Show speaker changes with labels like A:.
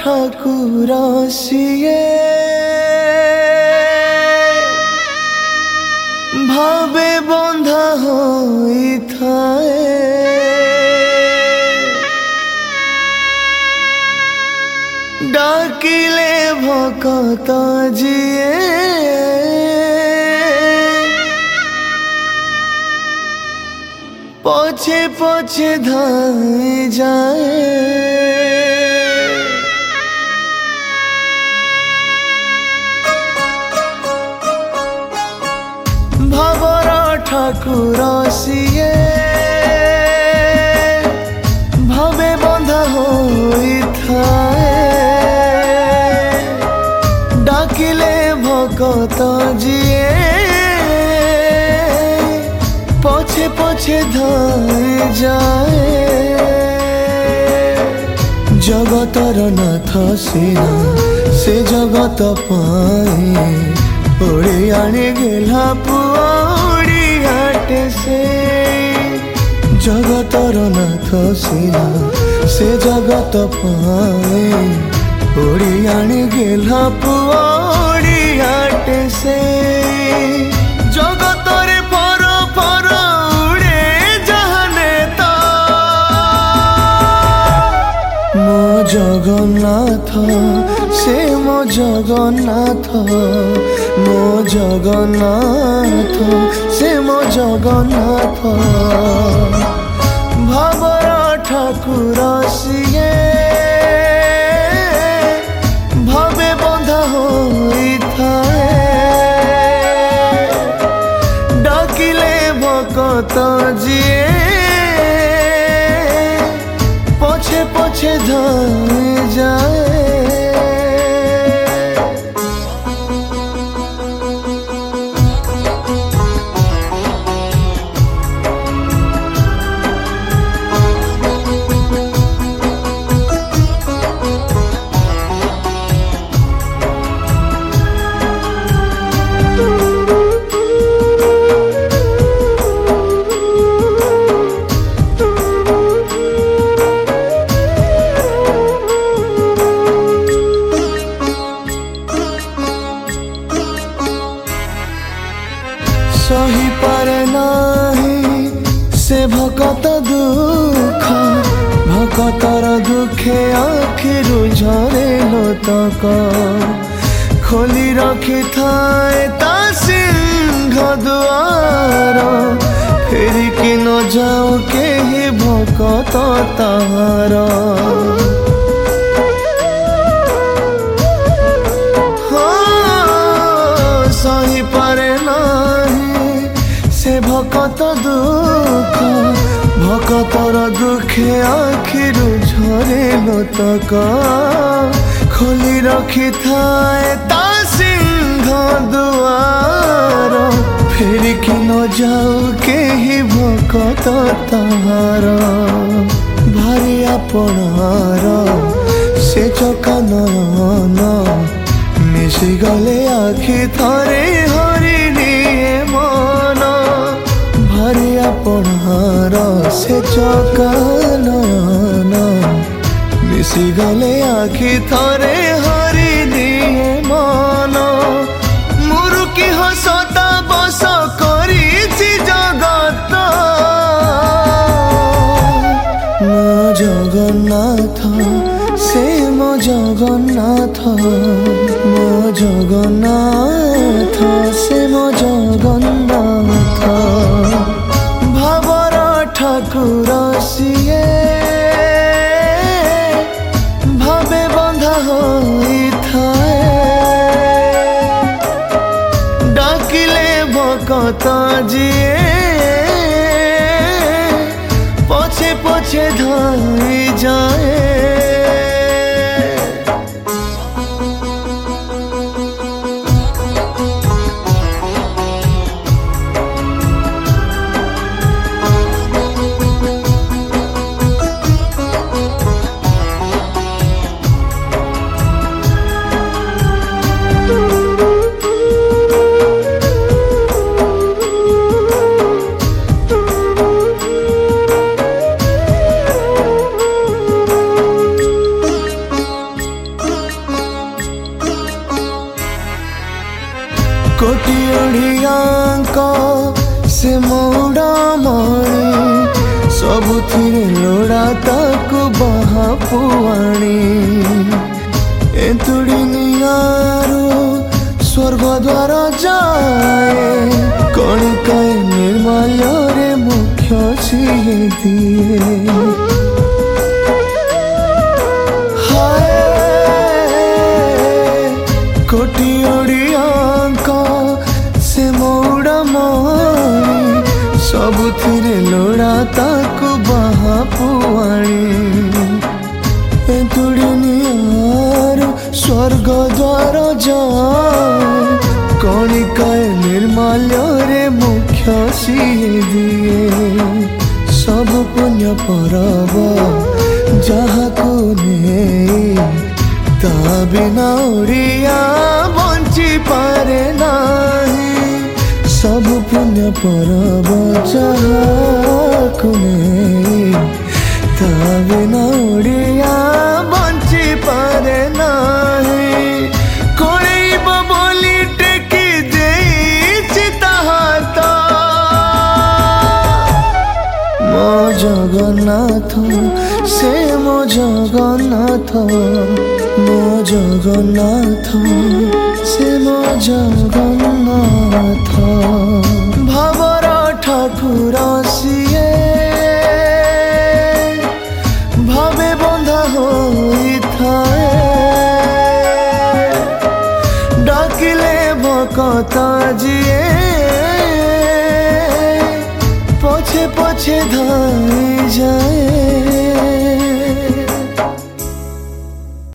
A: ठाकुर सिए भावे बंधा होई थाए डाकिले भकत जिए पछे पछे धाई जाए भावर ठाकुर सिए भावे बंधा होई थाए डाकिले भकत जिए पछे पछे धाई जाए जगतर नाथ सीना से जगत पाए ओड़ी आने गेला पुआ ओड़ियाटे से जगतर नाथ सीना से जगत पाए ओड़ी आने गेला पुआ ओड़ियाटे से जगतरे पर पर उड़े जहाने ता मो जगन्नाथ से मो जगन्नाथ मो जगन्नाथ से मो जगन्नाथ भावर ठाकुर सिए भावे बंधा होई थाए डाकिले भकत जिए पछे पछे धाई जाए सही पारे नाही से भकत दुख भकतर दुखे आखिरु झरे लोतक खोली रखी थाए ता सिंह दुआर फेरिकी न जाओ केही भकत ताहार सही पारे नाही से भकत दुख भकतर दुखे आखिरु झरे लोतक खोली रखी थाए ता सिंह दुआर फेरिकी न जाओ केही भकत ताहार भारी आपणार से चका नयन मिशी गले आखि थरे हरिणी मन भारी आपणार से चका नयन मिशी गले आखि थरे हरिणी मन मुरुकी हसता बस करिछि जगत मो जगन्नाथ से मो जगन्नाथ मो जगन्नाथ से मो जगन्नाथ भावर ठाकुर सिए भावे बंधा होई थाए डाकिले भकत जिए पछे पछे धाई जाए कोटि ओढ़ियांक से मौड़ा मणी सबुथिरे लोड़ा ताकु बाहा पुआणी एंतुड़ी नियारो स्वर्ग द्वार जाए कणिकाए निर्मल्य रे मुख्य सिए दिए हाय कोटि ओढ़ियांक से मौड़ा मणी सबुथिरे लोड़ा ताकु बाहा पुआणी एंतुड़ी नियारो स्वर्ग द्वार जाए कणिकाए निर्मल्य रे मुख्य सिए दिए सब पुण्य परब जहाको नहीं ता बिना ओडिया बंची पारे नहीं सब पुण्य परब जहाको नहीं ता बिना ओडिया बंची पारे नहीं कोड़ेब बोली टेकी देइछि ताहात मो जगन्नाथ से मो जगन्नाथ मो जगन्नाथ से मो जगन्नाथ भावर ठाकुर सिए भावे बंधा होई थाए डाकिले भकत जिए पछे पछे धाई जाए